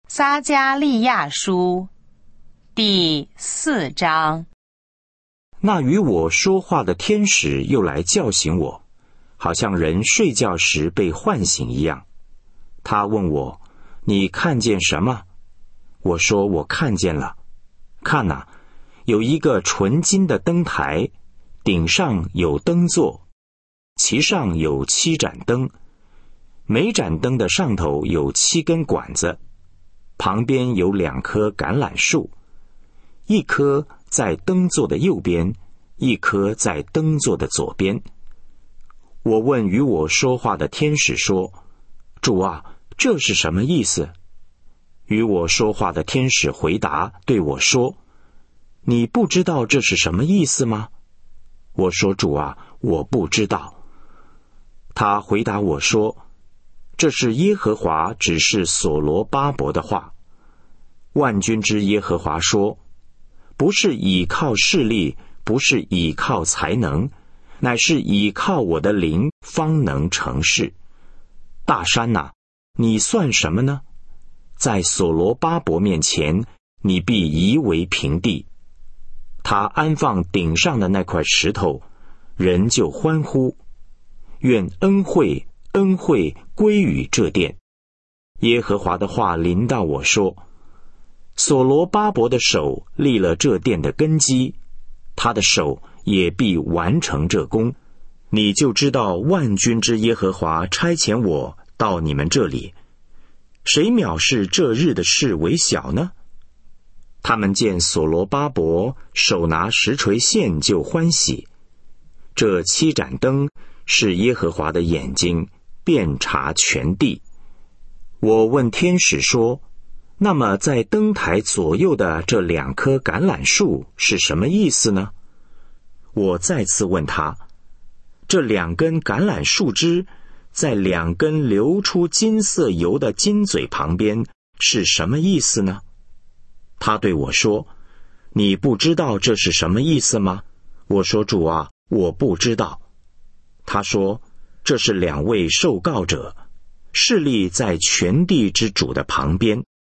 撒迦利亚书第4章。 那与我说话的天使又来叫醒我，好像人睡觉时被唤醒一样。他问我：你看见什么？我说：我看见了。看哪，有一个纯金的灯台，顶上有灯座，其上有7盏灯，每盏灯的上头有7根管子，旁边有2棵橄榄树，一棵在灯座的右边，一棵在灯座的左边。我问与我说话的天使说：主啊，这是什么意思？与我说话的天使回答对我说：你不知道这是什么意思吗？我说：主啊，我不知道。他回答我说：这是耶和华指示所罗巴伯的话。万军之耶和华说：不是倚靠势力，不是倚靠才能，乃是倚靠我的灵，方能成事。大山哪，你算什么呢？在所罗巴伯面前，你必夷为平地。他安放顶上的那块石头，人就欢呼。愿恩惠归于这殿。耶和华的话临到我说：所罗巴伯的手立了这殿的根基，他的手也必完成这工。你就知道万军之耶和华差遣我到你们这里。谁藐视这日的事为小呢？他们见所罗巴伯手拿石锤线就欢喜。这7盏灯是耶和华的眼睛，遍察全地。我问天使说：那么在灯台左右的这2棵橄榄树是什么意思呢？我再次问他：这2根橄榄树枝在2根流出金色油的金嘴旁边是什么意思呢？他对我说：你不知道这是什么意思吗？我说：主啊，我不知道。他说：这是2位受告者，势力在全地之主的旁边。